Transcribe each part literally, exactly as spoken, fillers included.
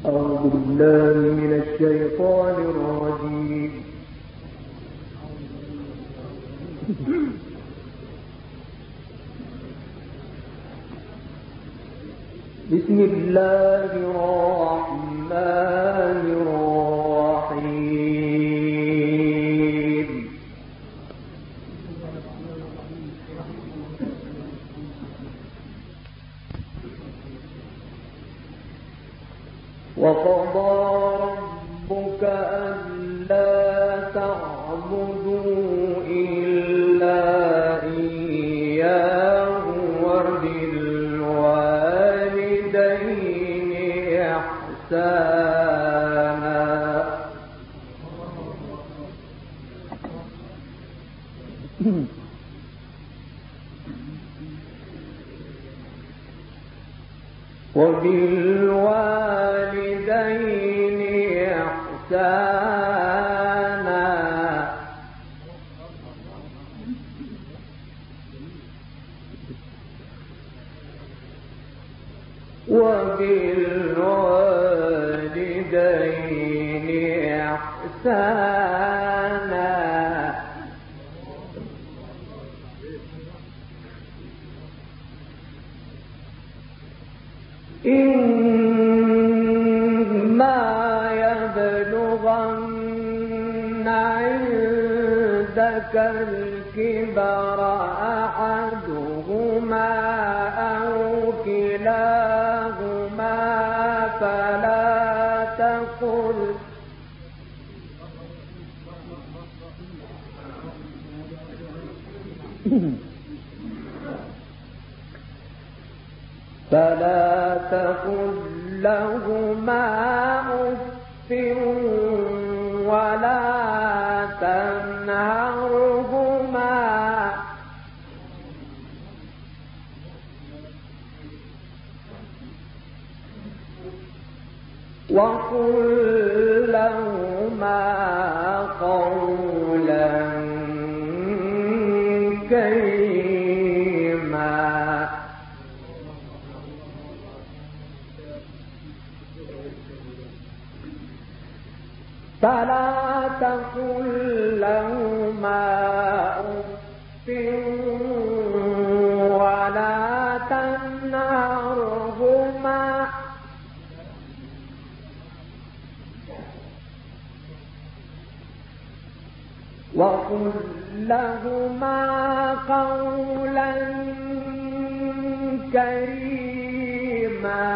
أعوذ بالله من الشيطان الرجيم. بسم الله الرحمن الرحيم. وقضى ربك ألا تعبدوا إلا إياه وبالوالدين إحسانا وبالوالدين إحسانا وبالوالدين إحسانا إما يبلغن عندك الكبر أحدهما أو كلاهما فلا تقل فلا تقل لهما أف ولا تنهرهما وقل لهما قولا كريما فلا تقل لهما أف ولا تنهرهما وقل لهما قولا كريما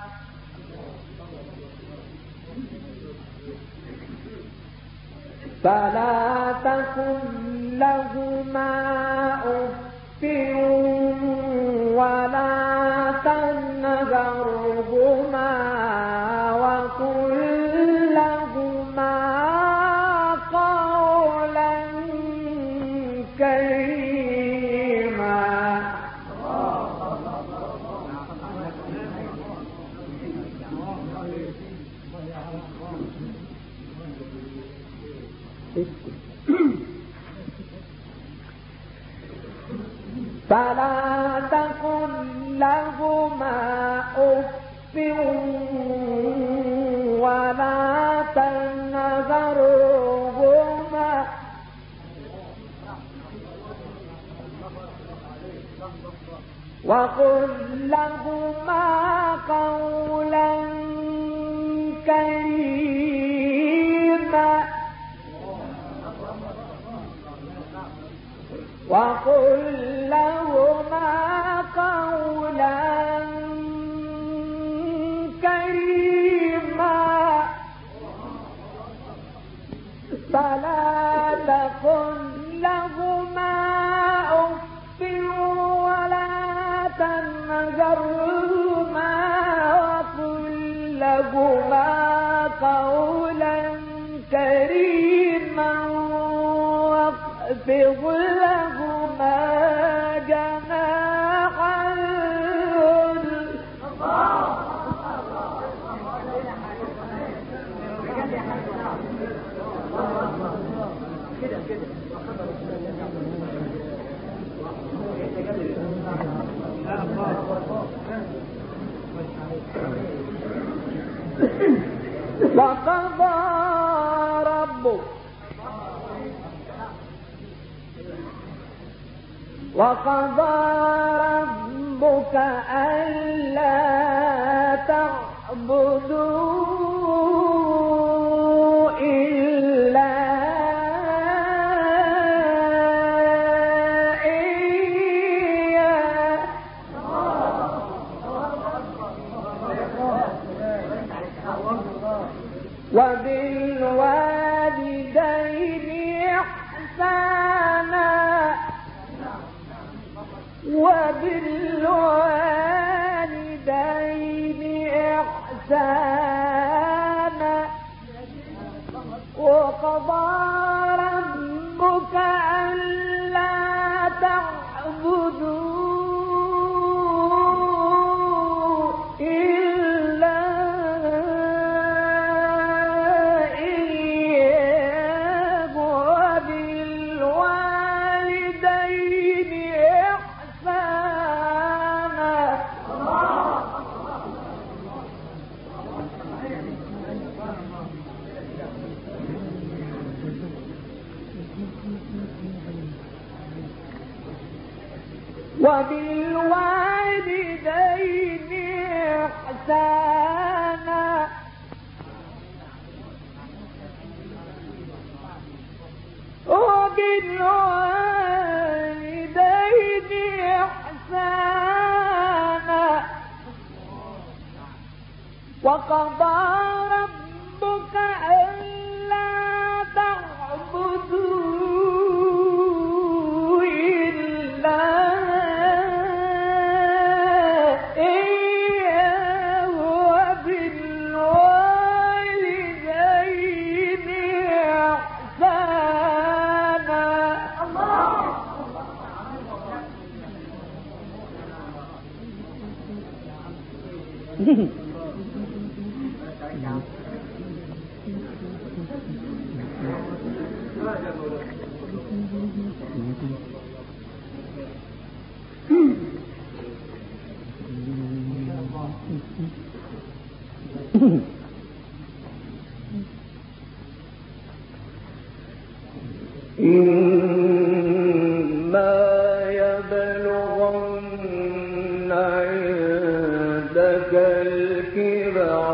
فلا تقل لهما أف ولا تنهرهما وقل لهما قولا كريما فلا تقل لهما أف ولا تنهرهما وقل لهما قولا كريما وقل لهما قولا كريما فلا تقل لهما أف ولا تنهرهما وقل لهما قولا كريما واخفض لهما جناح الذل وقضى ربك وقضى ربك ألا تعبدوا إلا إياه وبالوالدين إحسانا وبالوالدين إحسانا وقضى ربك ألا تعبدوا إلا إياه وبالوالدين إحسانا وبالوالدين إحسانا وبالوالدين إحسانا وقضى ربك ألا تعبدوا إلا إياه وبالوالدين إحسانا إما يبلغن عندك الكبر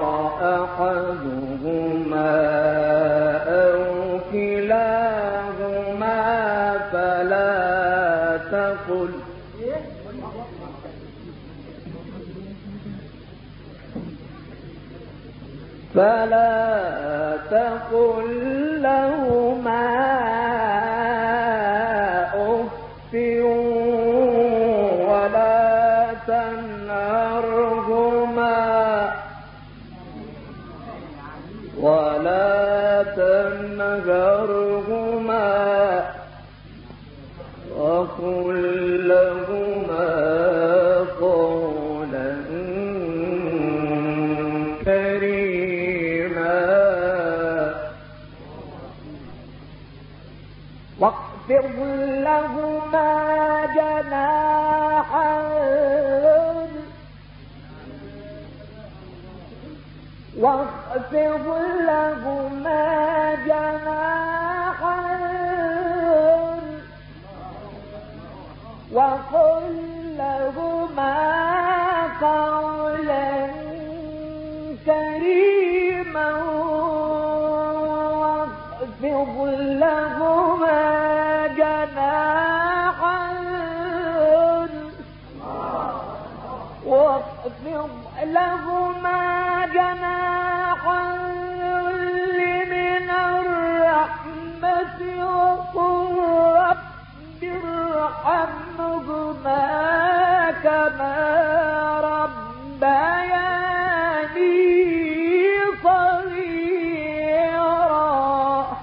أحدهما أو كلاهما فلا تقل فلا تقل لهما أف ولا تنهرهما ولا تنهرهما وقل لهما قولا كريما واخفض لهما جناح واخفض لهما جناح وقل لهما قولا كريما واخفض لهما جناح واخفض لهما جناح من الرحمة وقل رب ارحمهما كما ربياني صغيرا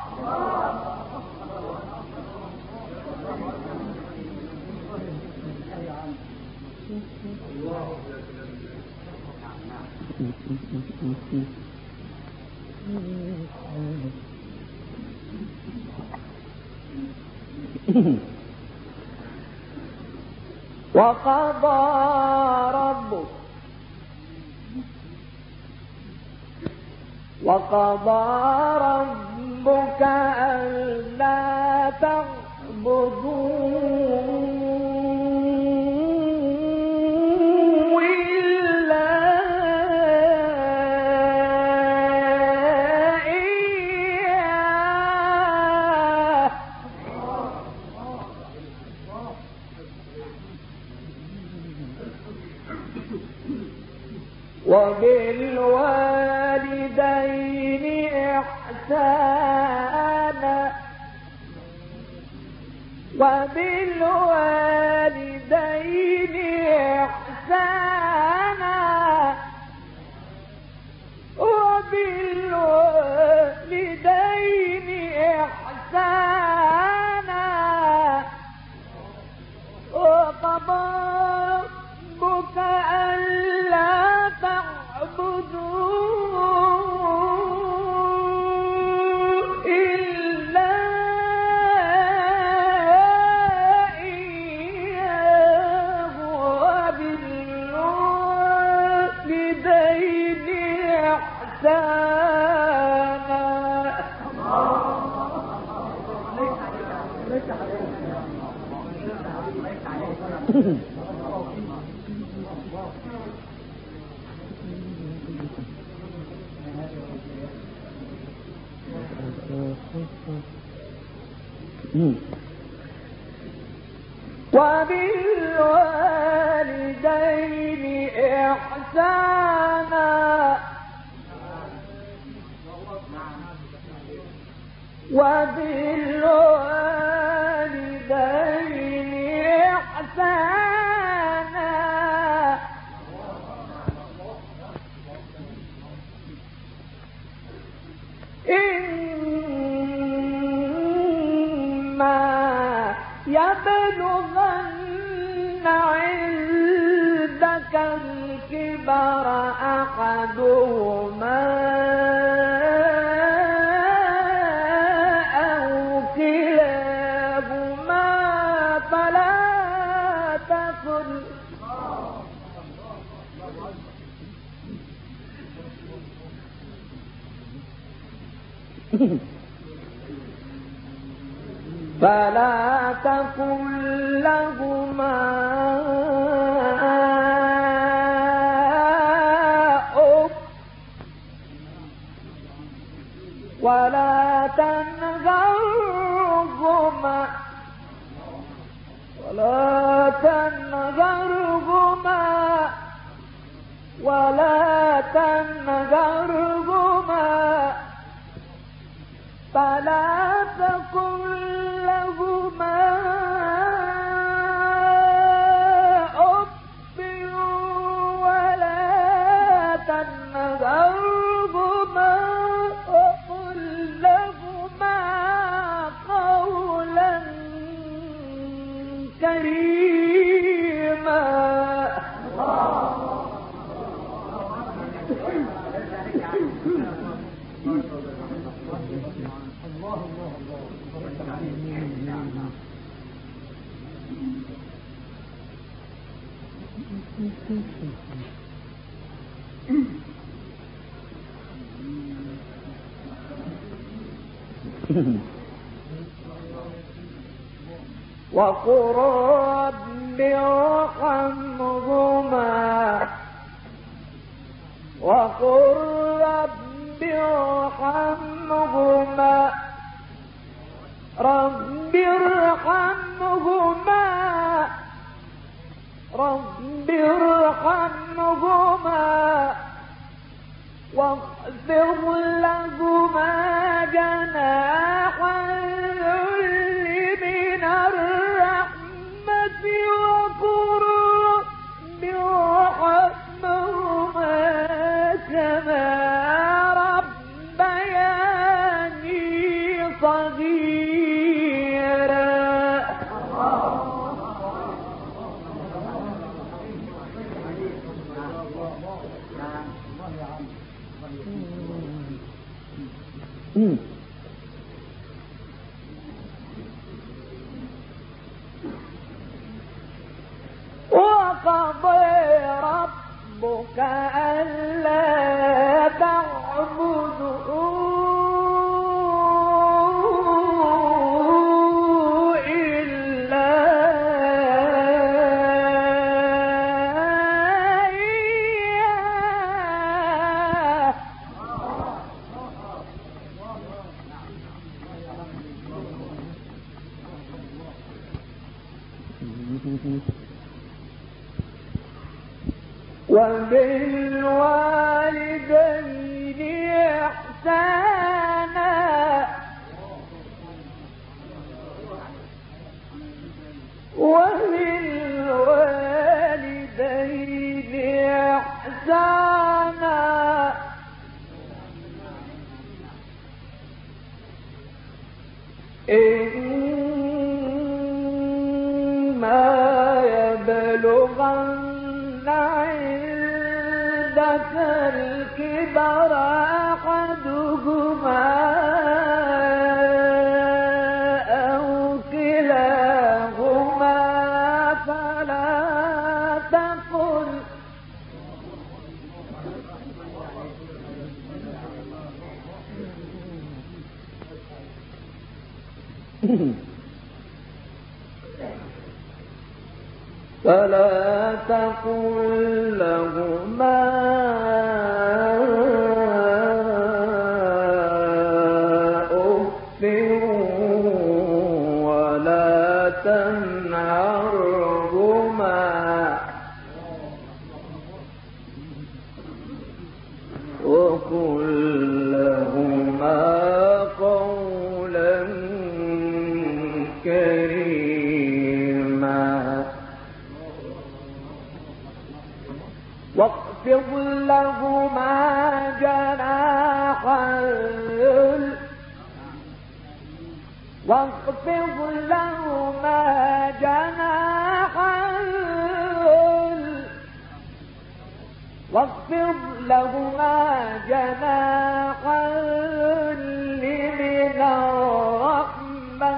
وقضى ربك وقضى ربك ألا تعبدوا وبالوالدين إحسانا وبالوالدين إحسانا وبالوالدين إحسانا وقضى ربك ألا تعبدوا إلا إياه وبالوالدين إحسانا. وبالوالدين إحسانا وبالوالدين إحسانا إما يبلغن عندك الكبر أحدهما أو كلاهما فلا تقل فلا تقل لهما أف ولا تنهرهما ولا تنهرهما ولا تنهرهما فلا تقل لهما أف ولا تنهرهما وقل لهما قولا كريما. وقل رب ارحمهما وقل رب ارحمهما رب ارحمهما رب ارحمهما واخفض لهما جناح الذل من الرحمة وقل رب ارحمهما كما ربياني صغيرا. وقضى ربك ألا تعبدوا وبالوالدين إحسانا وبالوالدين إحسانا إما يبلغن عندك الكبر أحدهما أو كلاهما فلا تقل فلا تقل لهما أف ولا تنهرهما وقل لهما قولا كريما واخفض لهما جناح الذل واخفض لهما جناح الذل واخفض لهما جناح الذل من الرحمة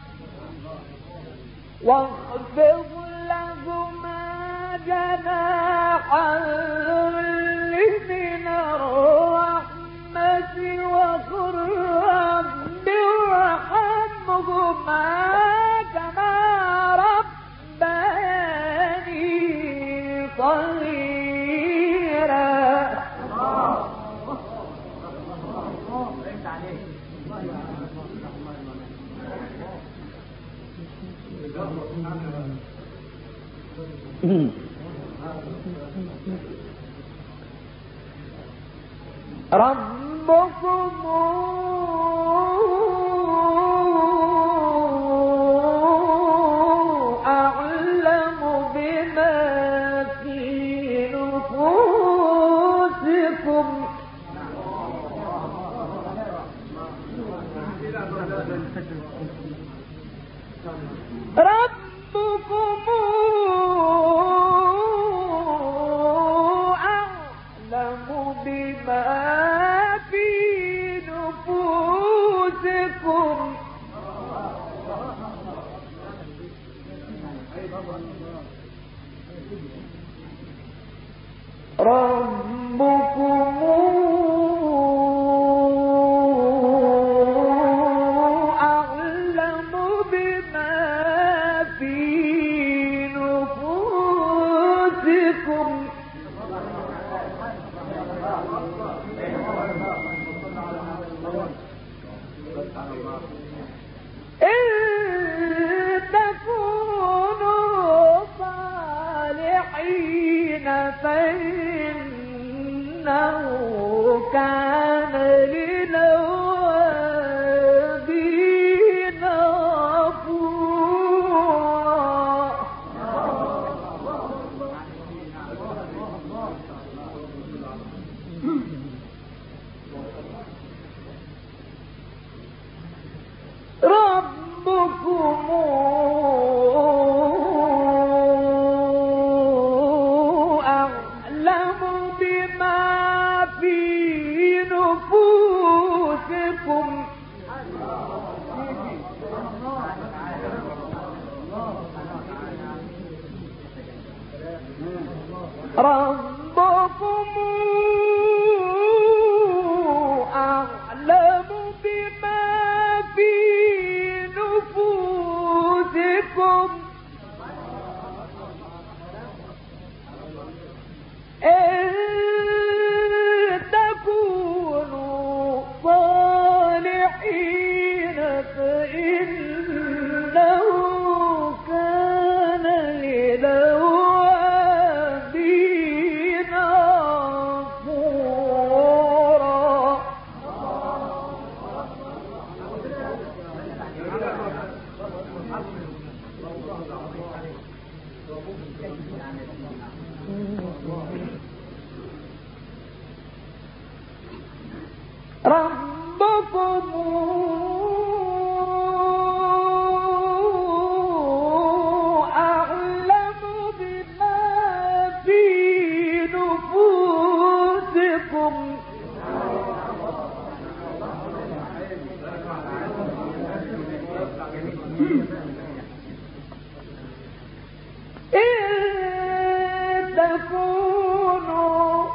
واخفض لهما جناح الذل من الرحمة وقل رب ارحمهما كما ربياني صغيرا. ربكم أعلم بما في نفوسكم ربكم أعلم بما في نفوسكم ربكم أعلم بما في نفوسكم إن تكونوا صالحين فإنه كان للأوابين غفورا. ربكم أعلم بما في نفوسكم ربكم أعلم بما في نفوسكم إن تكونوا صالحين فإنه كان للأوابين ربكم أعلم بما في نفوسكم إن تكونوا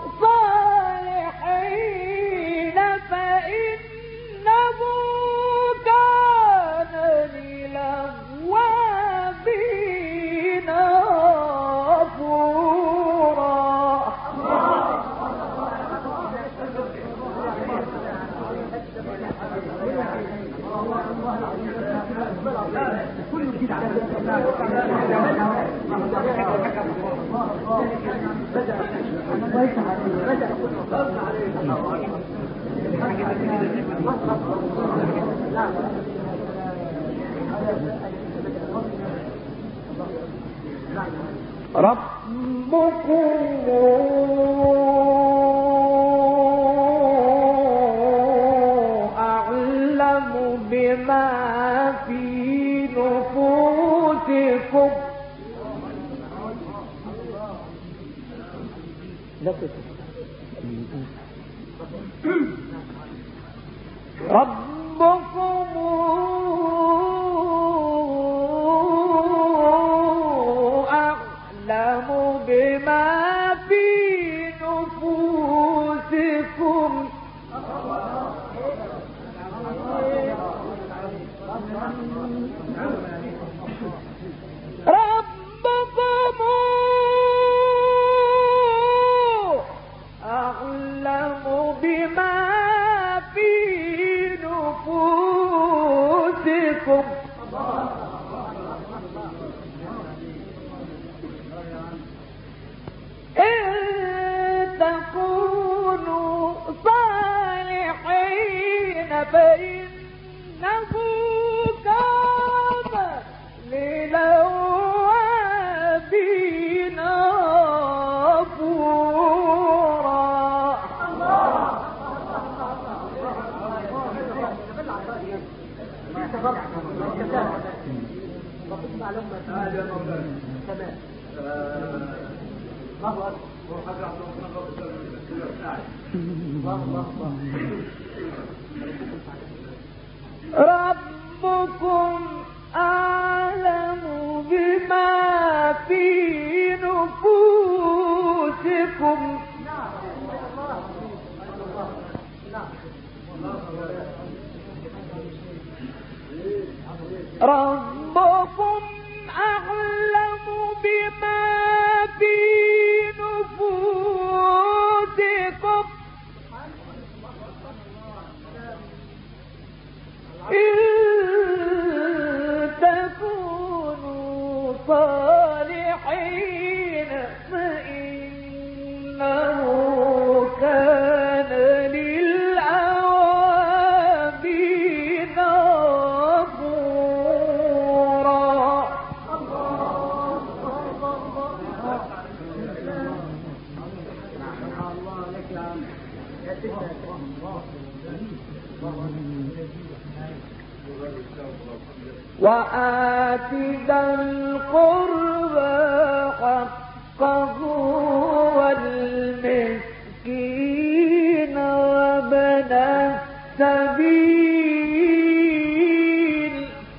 صالحين فإنه كان للأوابين غفورا. ربكم أعلم بما في نفوسكم ربكم أعلم بما في نفوسكم ربكم أعلم بما في نفوسكم إن تكونوا صالحين فإنه كان للأوابين غفورا. ربكم أعلم بما في نفوسكم ربكم أعلم بما في نفوسكم إن تكونوا صالحين فإنه كان للأوابين غفورا. وآت ذا القربى حقه والمسكين وابن السبيل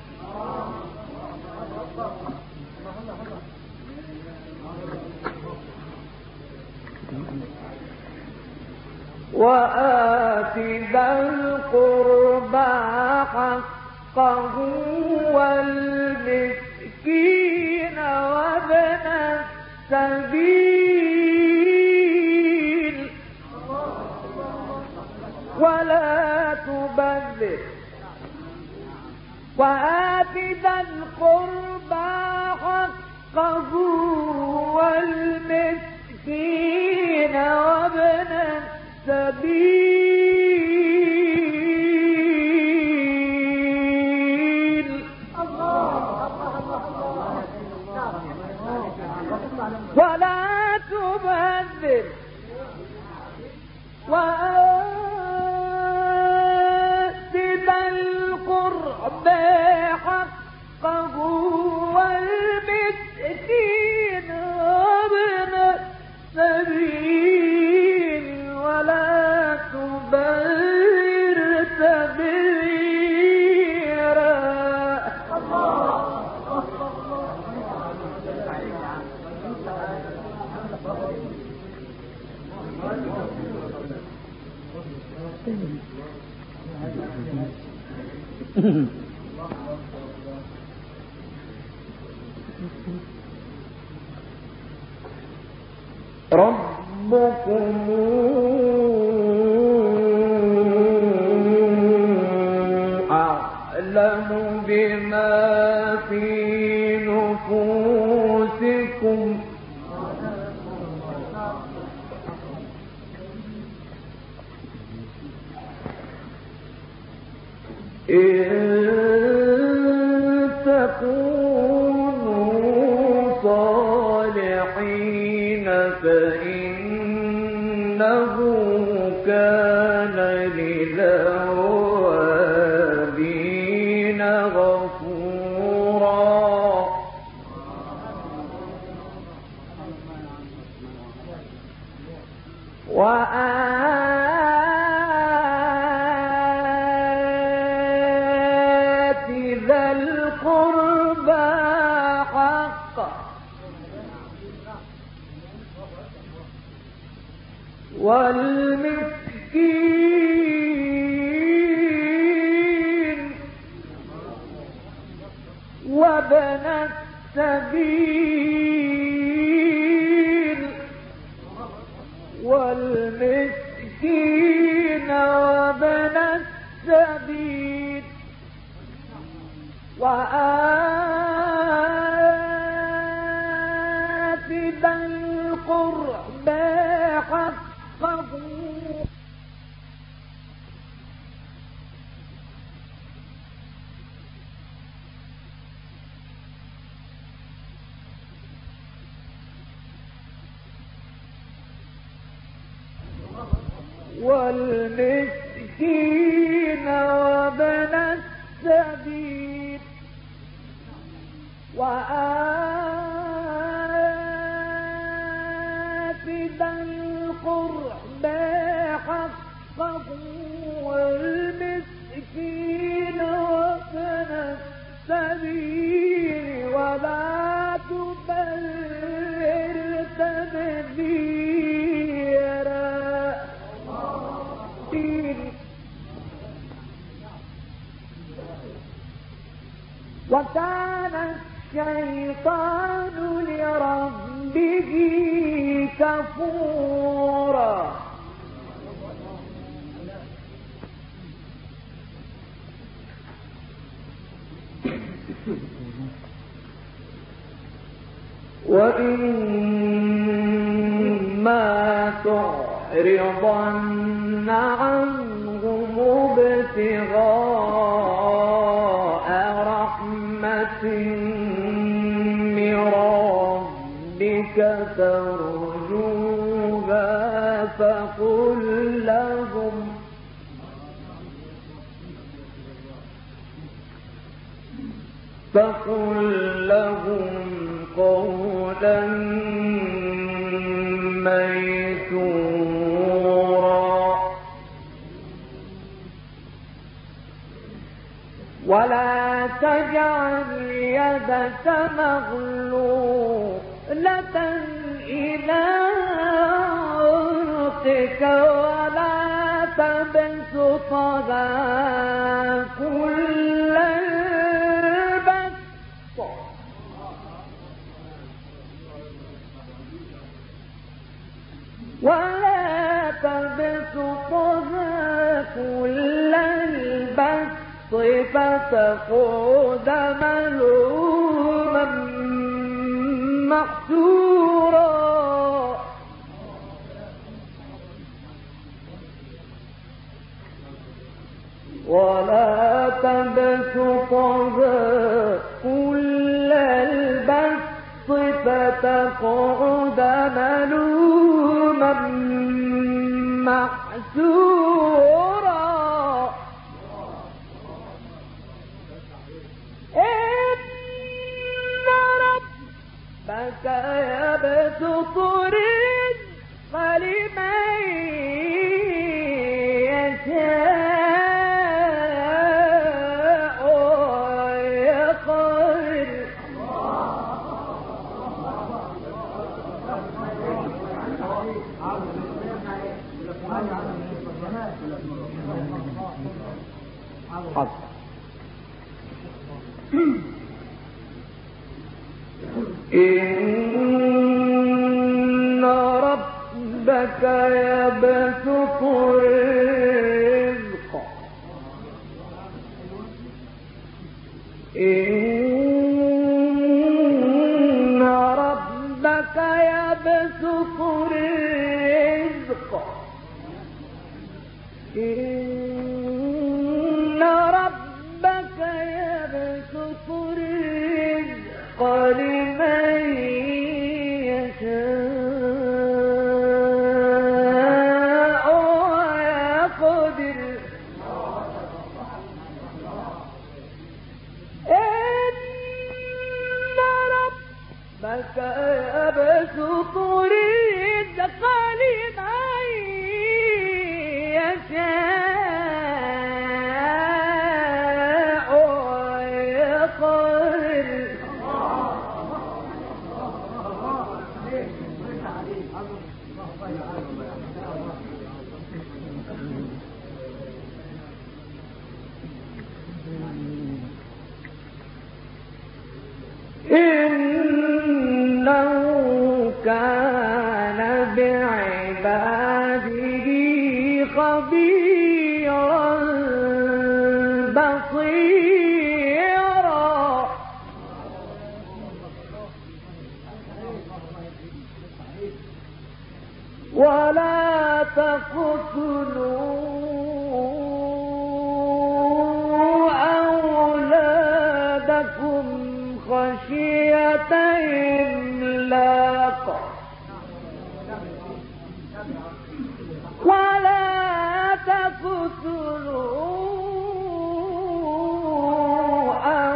وآت ذا القربى حقه والمسكين وابن السبيل ولا تبذر وآت ذا القربى حقه والمسكين وابن السبيل ولا تبذر وآت ربكم أعلم بما في نفوسكم إن تكونوا صالحين فإنه كان للأوابين غفورا وآت ذا القربى حقه والمسكين وابن السبيل والمسكين وابن السبيل وآت ذا القربى حقه والمسكين وابن السبيل وآت ذا القربى حقه والمسكين وابن السبيل ولا تبذر تبذيرا وكان الشيطان لربه كفورا وإما تعرضن عنهم ابتغاء رحمة من ربك ترجوها فقل لهم فقل لهم قولا ميسورا ولا تجعل يدك مغلولة إلى عنقك ولا تبسطها كل البسط ولا تبسطها كل البسط فتقعد ملوما محسورا ولا تبسطها كل البسط فتقعد ملوما محسورا إن ربك يبسط الرزق لمن يشاء ويقدر إن ربك يبسط الرزق إن ربك يبسط الرزق إن ربك يبسط الرزق لمن يشاء ويقدر إن ربك يبسط الرزق لمن يشاء ويقدر إنه كان بعباده خبيرا بصيرا ولا تقتلوا أولادكم خشية إملاق ولا تقتلوا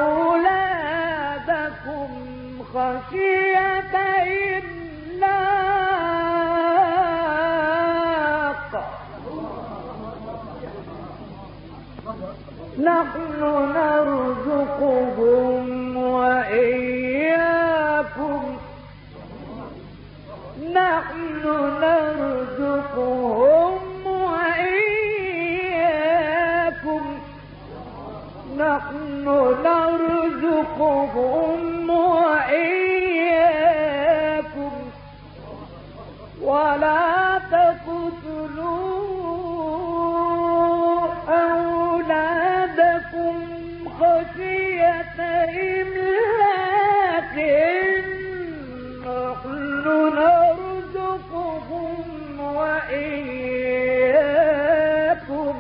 أولادكم خشية إملاق نحن نرزقهم وإياكم نحن نرزقهم وإياكم نحن نرزقهم وإياكم ولا تقتلوا أولادكم خشية إملاق نحن نرزقهم وإياكم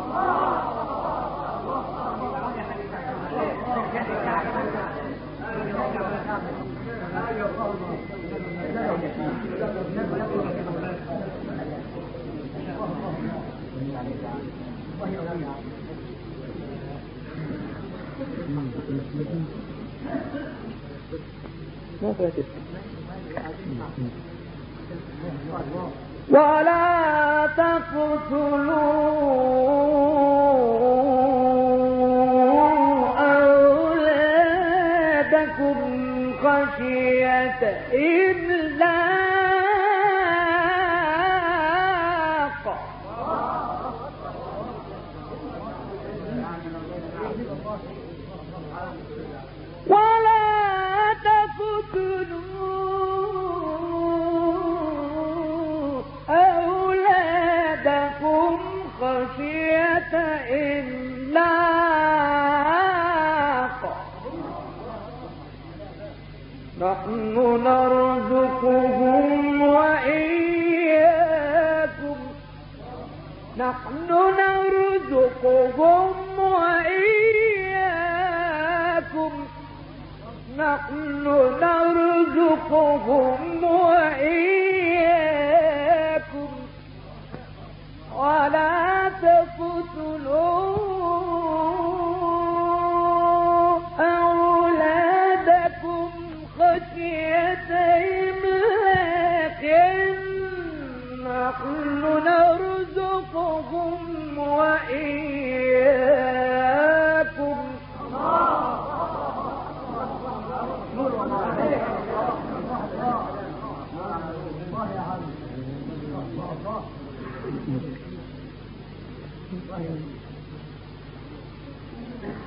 ولا تقتلوا أولادكم خشية إملاق ولا تقتلوا أولادكم خشية إملاق نحن نرزقهم وإياكم نحن نرزقهم وإياكم نحن نرزقهم وإياكم ولا تقتلوا أولادكم خشية إملاق نحن نرزقهم وإياكم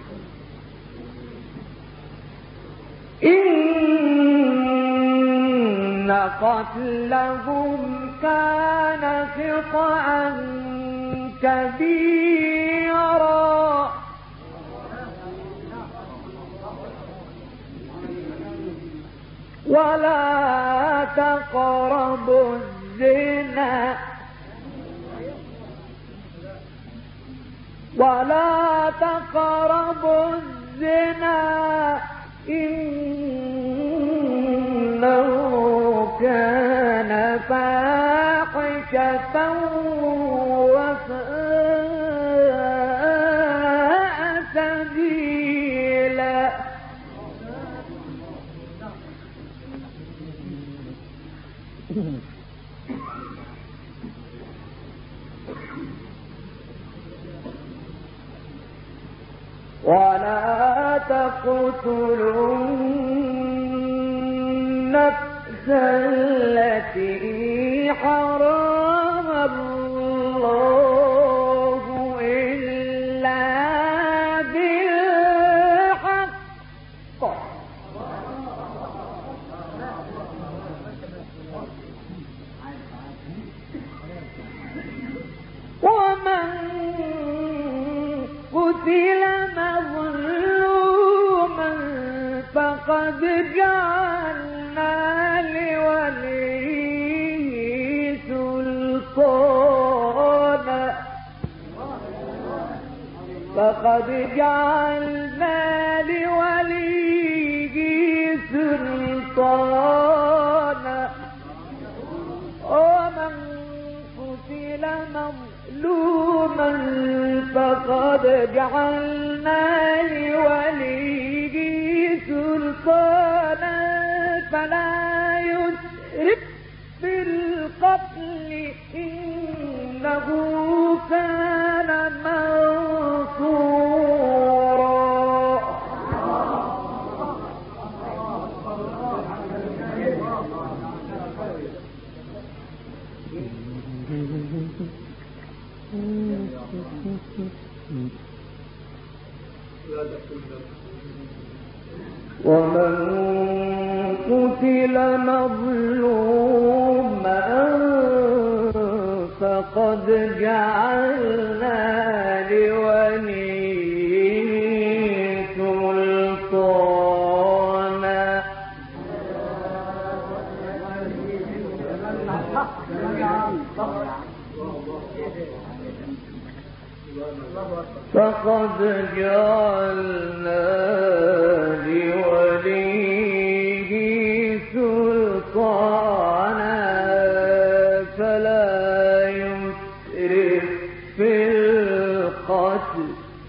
إن قتلهم كان خطأ كبيرا ولا تقربوا الزنا ولا تقربوا الزنا إنه كان فاحشة وساء سبيلا ولا تقتلوا النفس التي حرم الله إلا بالحق ومن قتل مظلوما فقد جعلنا لوليه سلطانا فقد جعلنا لوليه سلطانا ومن قتل مظلوما فقد جعلنا لوليه سلطانا فلا يسرف في القتل إنه كان منصورا ومن قتل مظلوما فقد جعلنا لوليه سلطانا فقد جعلنا لوليه سلطانا فلا يسرف في القتل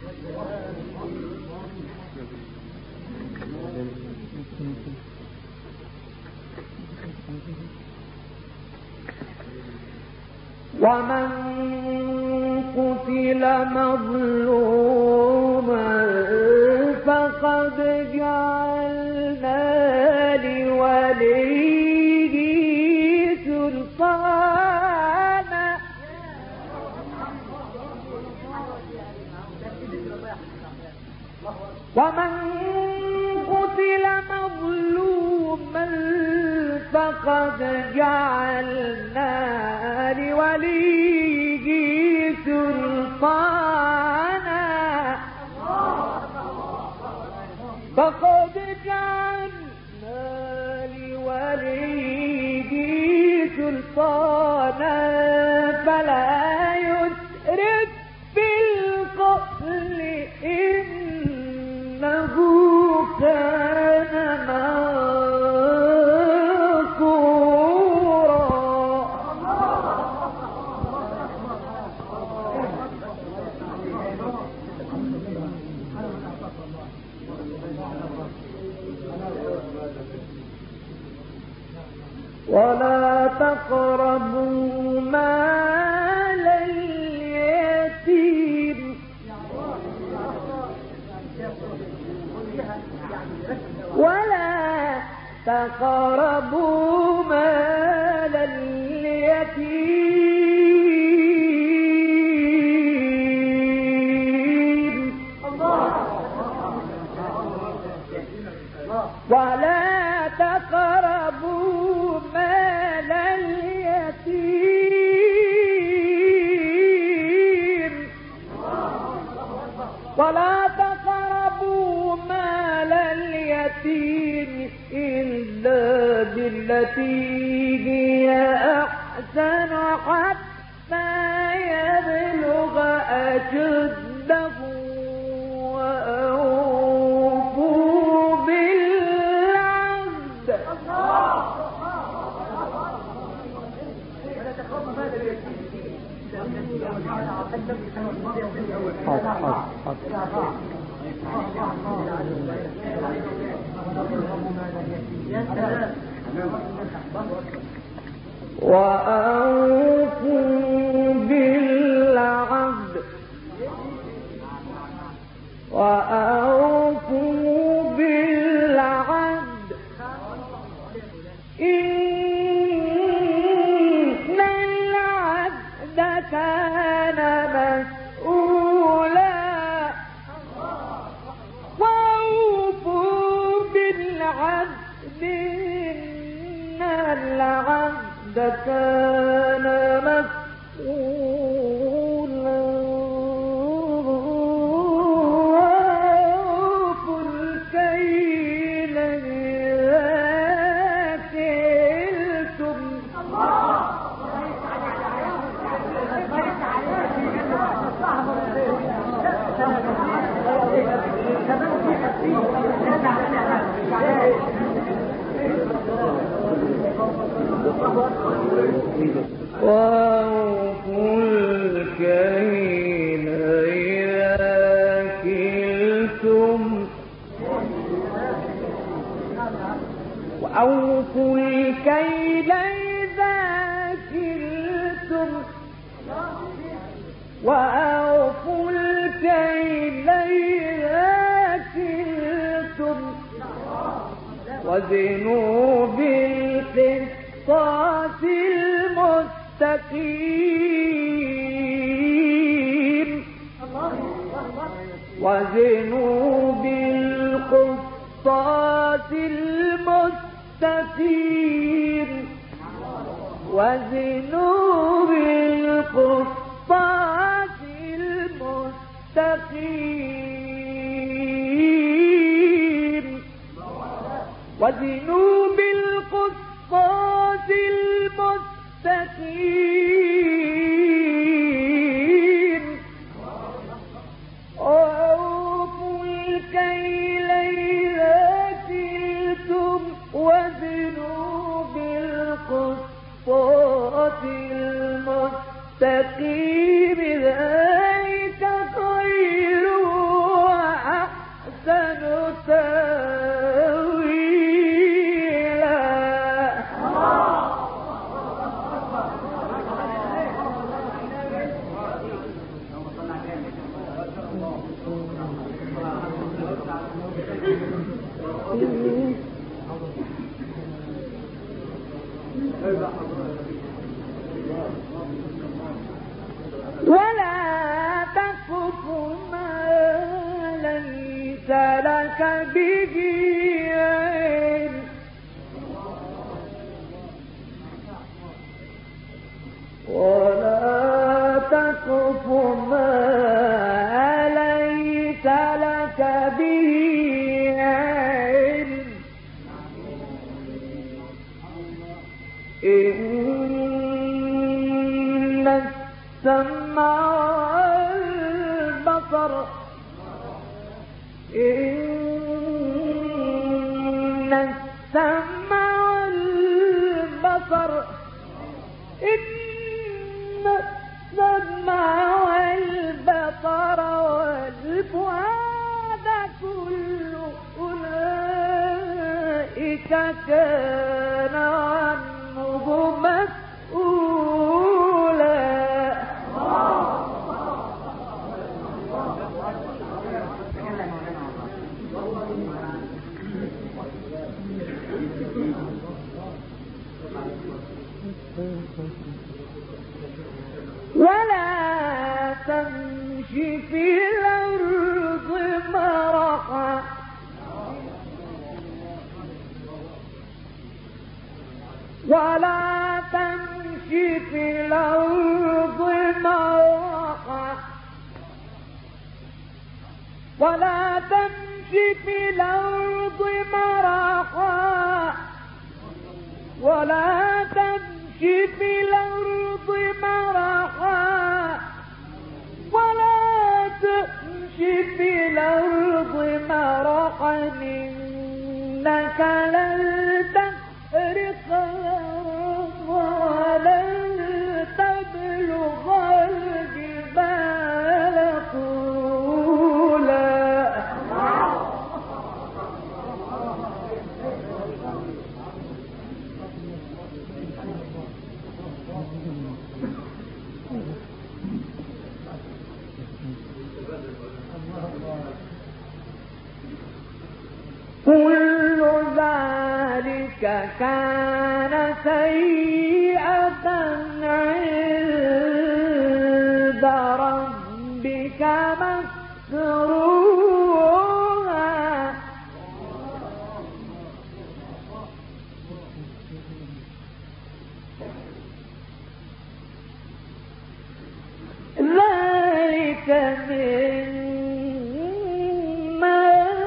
ومن قتل مظلوما فقد جعلنا لوليه سلطانا ومن قتل مظلوما فقد جعلنا لوليه سلطانا فقد جعلنا لوليه سلطانا فلا يسرف في القتل إنه كان منصورا ولا تقربوا مال اليتيم ولا تقربوا مال اليتيم ولا تقربوا مال اليتيم إلا بالتي هي أحسن حتى يبلغ أشده وأوفوا بالعهد وأوفوا بالعهد وأوفوا بالعهد إن العهد كان مسؤولا وأوفوا بالعهد إن العهد كان مسؤولا وأوفوا الكيل إذا كلتم وأوفوا الكيل إذا كلتم وأوفوا الكيل إذا كلتم وأوفوا الكيل إذا كلتم وزنوا بالقسطاس المستقيم وزنوا بالقسطاس المستقيم وزنوا بالقسطاس المستقيم وزنوا بالقسطاس المستقيم وأوفوا الكيل إذا كلتم وزنوا بالقسطاس المستقيم ذلك خير وأحسن تأويلا. ولا تقف ما ليس لك به علم ولا تقف ما ليس لك به علم إن السمع والبصر إن السمع والبصر إن السمع والبصر والفؤاد كل أولئك كان عنه مسؤولا. ولا تمشي في الأرض مرحا ولا تمشي في الأرض مرحا ولا تمش في الأرض مرحا ولا تمش في الأرض مرحا ولا تمش في الأرض مرحا إنك لن تخرق الأرض ولن تبلغ الجبال طولا. كل ذلك كان سيئة عند ربك مكروها. ذلك مما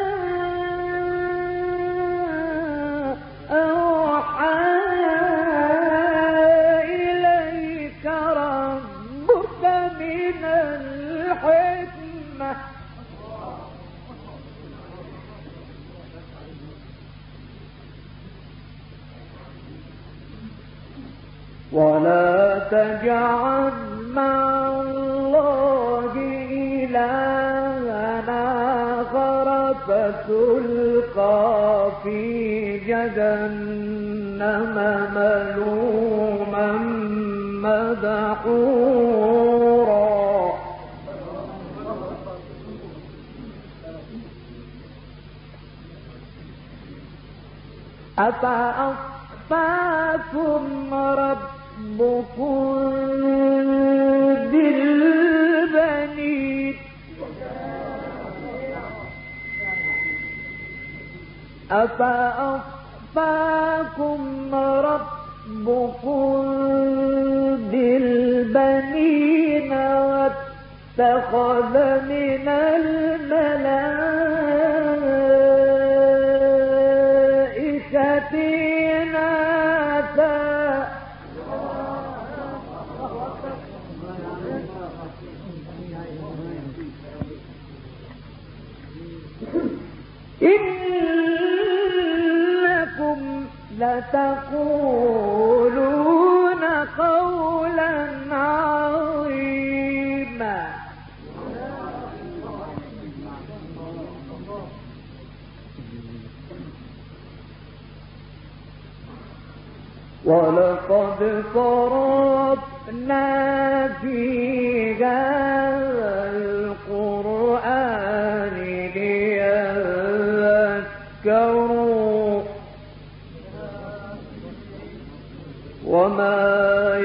أوحى إليك ربك من الحكمة. ولا تجعل مع الله إلهًا آخر فتلقى في جهنم ملوما مدحورا. أفأصفاكم ربكم بالبنين أفأصفاكم ربكم بالبنين واتخذ من الملائكة إناثا. إنكم لتقولون قولا عظيما. ولقد صرفنا في هذا القرآن ليذكروا وما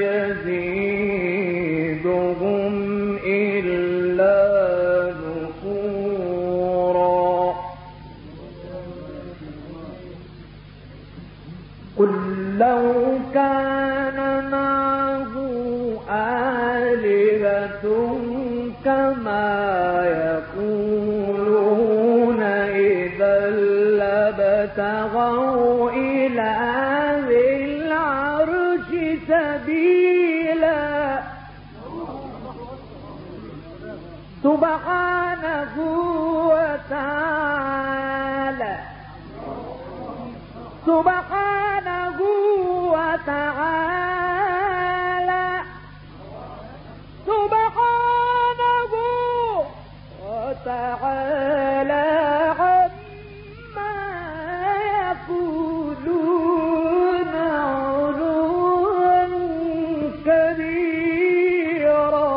يزيدهم إلا نفورا. قل لو كان معه آلهة كما يقولون إذا لابتغوا إلى ذي العرش سبيلا. سبحانه وتعالى سبحانه وتعالى سبحانه وتعالى عما يقولون علوا كبيرا.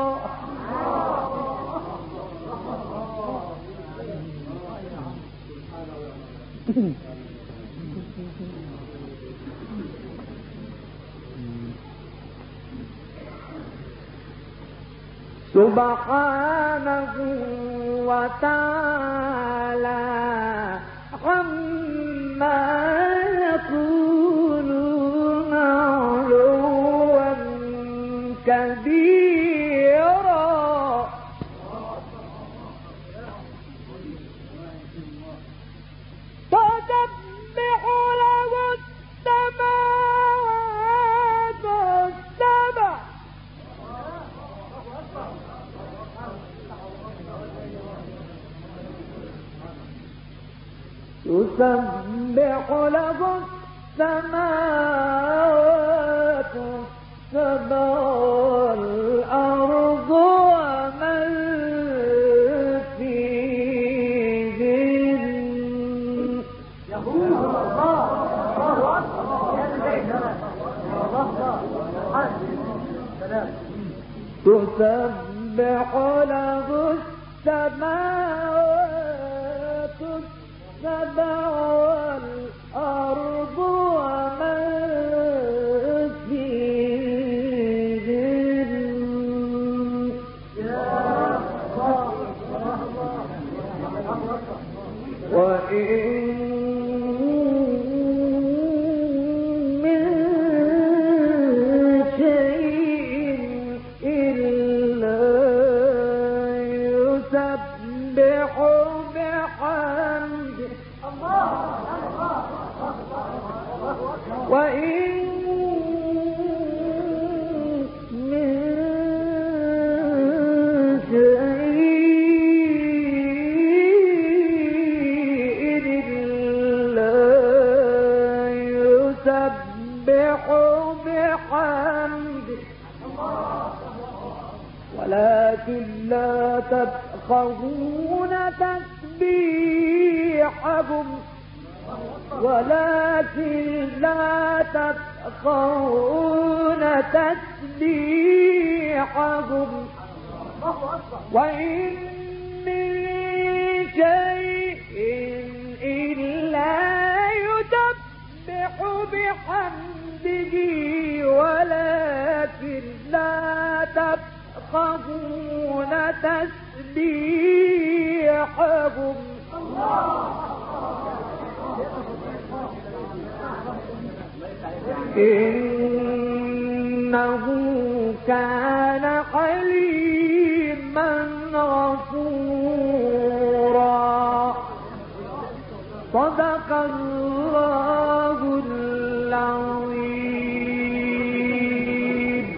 سبحانه وتعالى عما يقولون علوا كبيرا. تسبح له السماوات السبع يسبح له السماوات السبع والأرض ومن فيهن تسبح له السماوات السبع والأرض ومن فيهن وإن من شيء إلا يسبح بحمده وإن من شيء إلا يسبح بحمده ولكن لا تفقهون تسبيحهم ولكن لا تفقهون تسبيحهم وإن من شيء إلا يسبح بحمده ولكن لا تفقهون تسبيحهم إنه كان حليما غفورا صدق الله العظيم.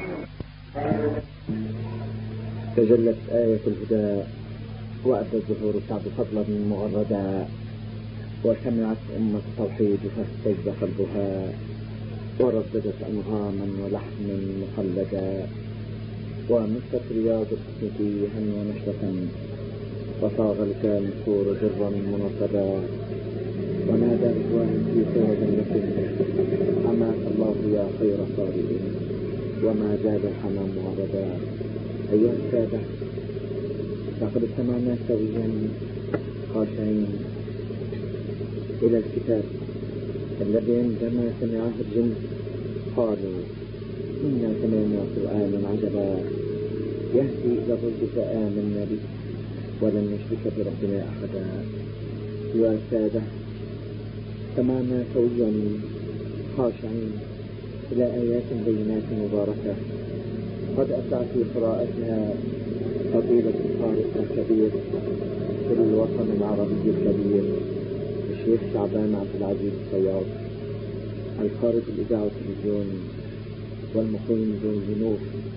تجلت آية الهدى وأتى الظهور كعب فضلا مغردا وسمعت أمة التوحيد فاهتز قلبها ورددت أنغاما ولحنا مخلدا ومست رياض الحسن فيها ونشرة وصاغ لسان السور جرا منصدا ونادى رضوان في خير جنة حماك الله يا خير صارئين وما زاد الحمام غردا. أيها السادة، لقد استمعنا سويا خاشعين إلى الكتاب الذي عندما سمعه الجن قالوا إنا سمعنا قرآنا عجبا يهدي إلى الرشد فآمنا به ولن نشرك بربنا أحدا. أيها السادة، استمعنا سويا خاشعين إلى آيات بينات مباركة قد أبدع في قراءتها فضيلة القارئ الكبير في الوطن العربي الكبير الشيخ شعبان عبد العزيز الصياد، القارئ الإذاعة والتلفزيون والمقيم دون جنوب